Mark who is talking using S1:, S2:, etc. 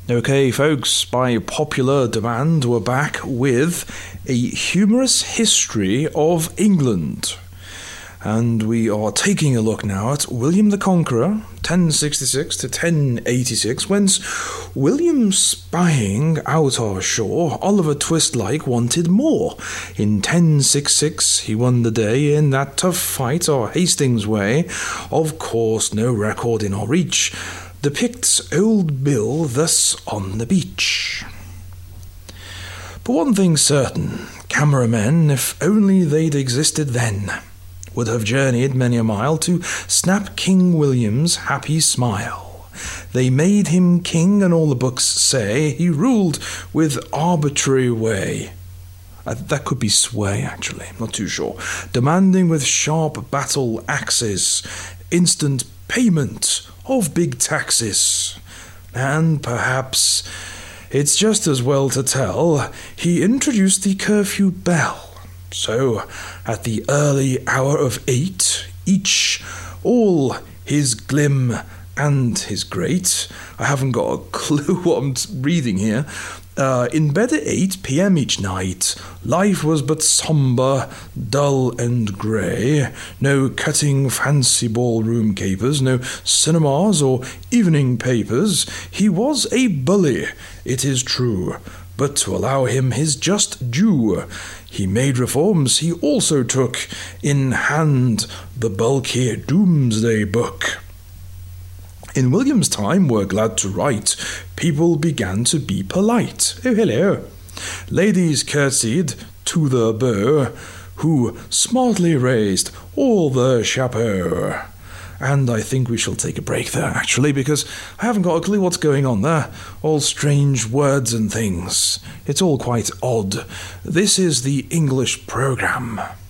S1: Okay, folks, by popular demand, we're back with a humorous history of England. And we are taking a look now at William the Conqueror, 1066 to 1086, whence William spying out our shore, Oliver Twist-like wanted more. In 1066, he won the day in that tough fight or Hastings way. Of course, no record in our reach depicts Old Bill thus on the beach. But one thing's certain, cameramen, if only they'd existed then, would have journeyed many a mile to snap King William's happy smile. They made him king, and all the books say he ruled with arbitrary way. That could be sway, actually, not too sure. Demanding with sharp battle axes, instant payment of big taxes. And perhaps it's just as well to tell, he introduced the curfew bell. So, at the early hour of 8, each, all his glim and his great, I haven't got a clue what I'm reading here, in bed at 8 p.m. each night, life was but sombre, dull and grey, no cutting fancy ballroom capers, no cinemas or evening papers. He was a bully, it is true, but to allow him his just due, he made reforms. He also took in hand the bulky Doomsday Book. In William's time, we're glad to write, people began to be polite. Oh, hello. Ladies curtsied to the beau, who smartly raised all the chapeau. And I think we shall take a break there, actually, because I haven't got a clue what's going on there. All strange words and things. It's all quite odd. This is the English programme.